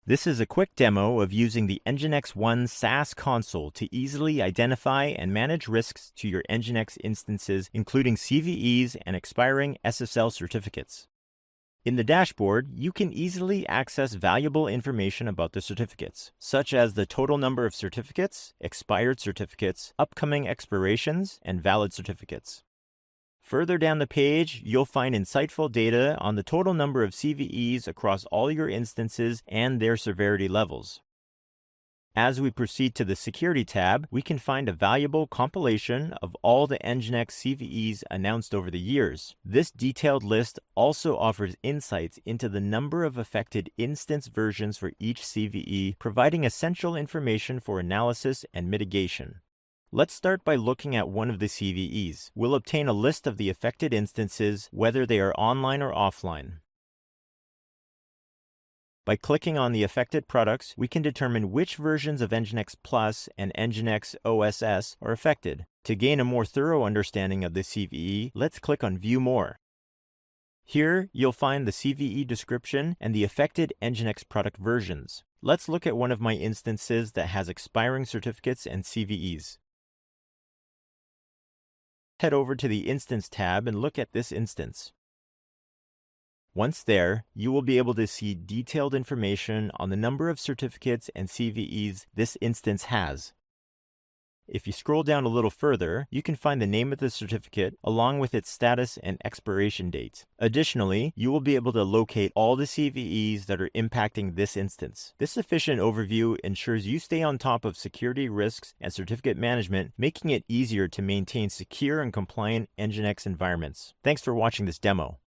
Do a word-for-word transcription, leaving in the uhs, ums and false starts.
This is a quick demo of using the Nginx One SaaS console to easily identify and manage risks to your Nginx instances, including C V Es and expiring S S L certificates. In the dashboard, you can easily access valuable information about the certificates, such as the total number of certificates, expired certificates, upcoming expirations, and valid certificates. Further down the page, you'll find insightful data on the total number of C V Es across all your instances and their severity levels. As we proceed to the Security tab, we can find a valuable compilation of all the Nginx C V Es announced over the years. This detailed list also offers insights into the number of affected instance versions for each C V E, providing essential information for analysis and mitigation. Let's start by looking at one of the C V Es. We'll obtain a list of the affected instances, whether they are online or offline. By clicking on the affected products, we can determine which versions of Nginx Plus and Nginx O S S are affected. To gain a more thorough understanding of the C V E, let's click on View More. Here, you'll find the C V E description and the affected Nginx product versions. Let's look at one of my instances that has expiring certificates and C V Es. Head over to the Instance tab and look at this instance. Once there, you will be able to see detailed information on the number of certificates and C V Es this instance has. If you scroll down a little further, you can find the name of the certificate along with its status and expiration date. Additionally, you will be able to locate all the C V Es that are impacting this instance. This efficient overview ensures you stay on top of security risks and certificate management, making it easier to maintain secure and compliant Nginx environments. Thanks for watching this demo.